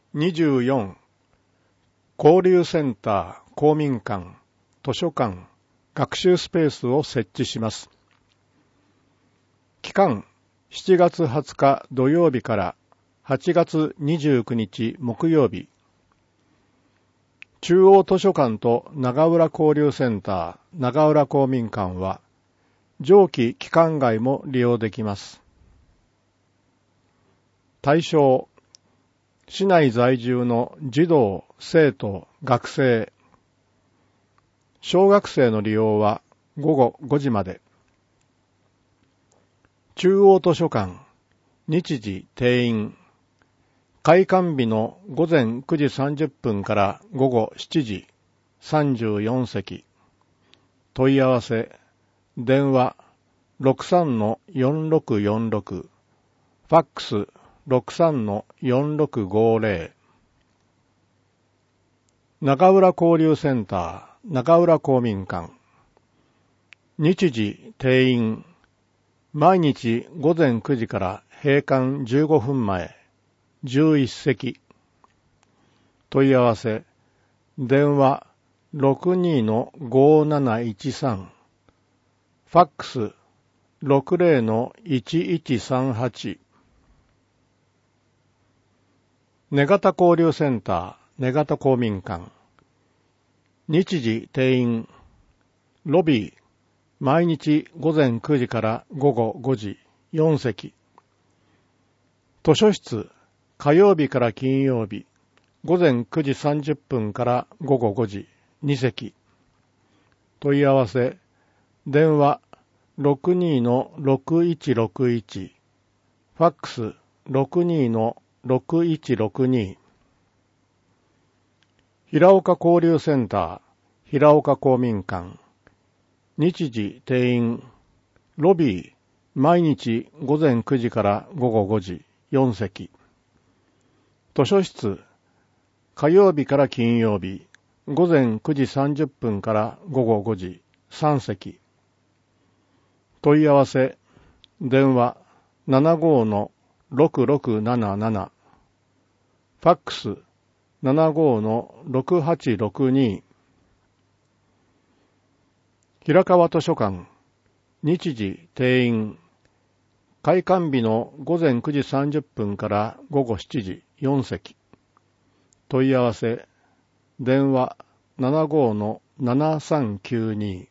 24. 交流センター、公民館、図書館、学習スペースを設置します。期間、7月20日土曜日から8月29日木曜日。中央図書館と長浦交流センター、長浦公民館は、上記期間外も利用できます。対象、市内在住の児童、生徒、学生。小学生の利用は午後5時まで。中央図書館、日時定員。開館日の午前9時30分から午後7時、34席。問い合わせ、電話 63-4646、ファックス 63-4650。長浦交流センター、長浦公民館。日時定員。毎日午前9時から閉館15分前、11席。問い合わせ、電話 62-5713、ファックス 60-1138。根方交流センター、根方公民館。日時定員。ロビー、毎日午前9時から午後5時、4席。図書室、火曜日から金曜日、午前9時30分から午後5時、2席。問い合わせ、電話 62-6161、ファックス 62-6162。平岡交流センター、平岡公民館。日時定員。ロビー、毎日午前9時から午後5時、4席。図書室、火曜日から金曜日、午前9時30分から午後5時、3席。問い合わせ、電話 75-6677、ファックス 75-6862。平川図書館、日時定員。開館日の午前9時30分から午後7時、4席。問い合わせ、電話 75-7392、